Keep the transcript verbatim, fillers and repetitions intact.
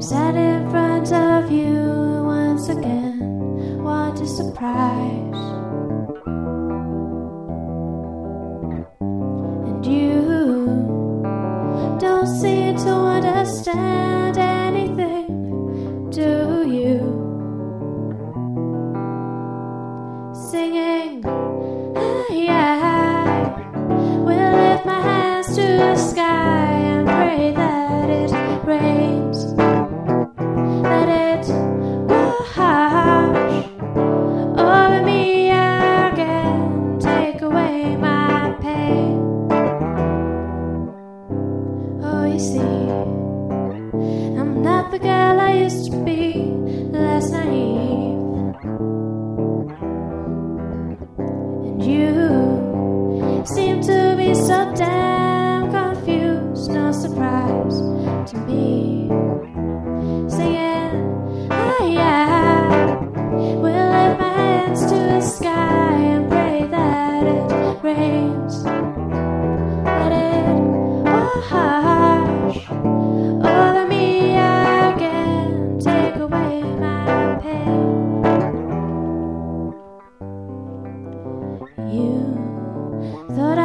sat in front of you once again. What a surprise. And you don't seem to understand anything, do you? Singing, I, I will lift my hands to the sky and pray that it rains, that it wash over me again, take away my pain. Oh, you see, I'm not the girl I used to be, less naive. And you seem to be so damn confused, no surprise to me. Singing, I, I will lift my hands to the sky and pray that it rains, that it wash over me again, take away my pain. You thought